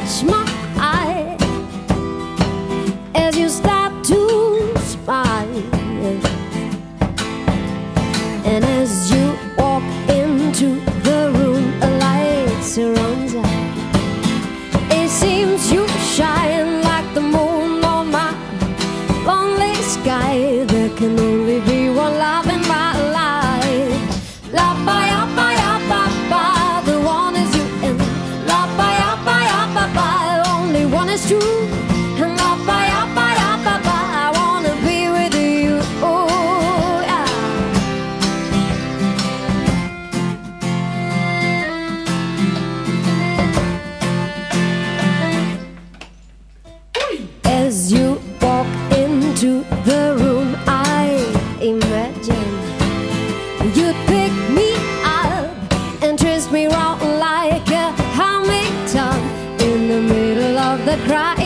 catch my eye as you start to smile, and as you walk into the room, a light surrounds us. It seems you shine like the moon on my lonely sky. There can only be one love in my life. Love by up, by up, by, by. The one is you, and love by up, by up, by, by. Only one is true, and love by up, by up, by, by. I wanna be with you, oh yeah. As you walk into the room, I imagine you'd pick me up and twist me round like a Hamilton in the middle of the crowd.